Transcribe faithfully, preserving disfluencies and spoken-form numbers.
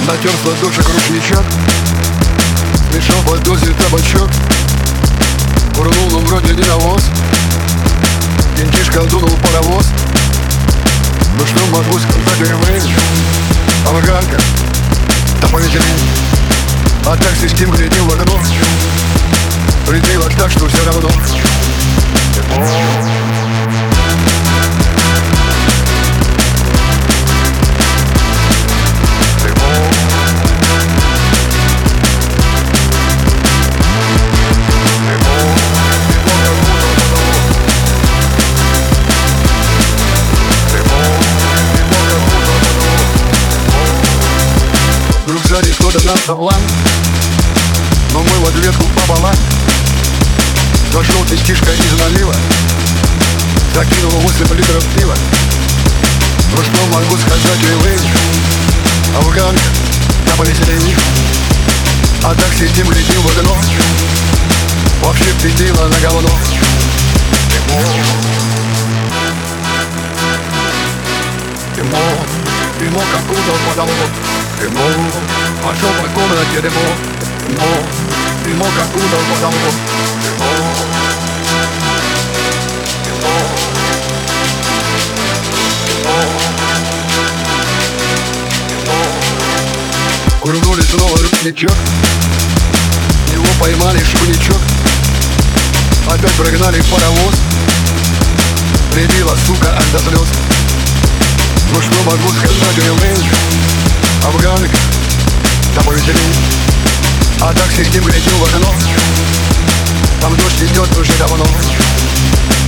натер с ладошек ручничок, смешал под дозе табачок. Курнул, но вроде не навоз. Кентишка дунул паровоз. Ну что могу сказать, и вы афганка, да повеселей. А так систем глядел в окно, притылось так, что все равно. Вдруг сзади кто-то нас завлан, но мы в ответку пополам. Зашел тестишка из налива, закинул восемь литров пива. Ну что могу сказать, и вы афганка, да повеселей. А так сидим, летим в окно, вообще пятила на говно. Демо, демо, как удал потолок. Демо, пошел по комнате, демо. Демо, демо, как удал потолок. Демо, демо, демо, демо. Курнули снова ручничок, его поймали шпуничок. Опять прогнали паровоз, прибила, сука, аж до слез. Ну что могу сказать, ревень, афганка, да повеселей. А так сидим, глядим в окно, там дождь идет уже давно.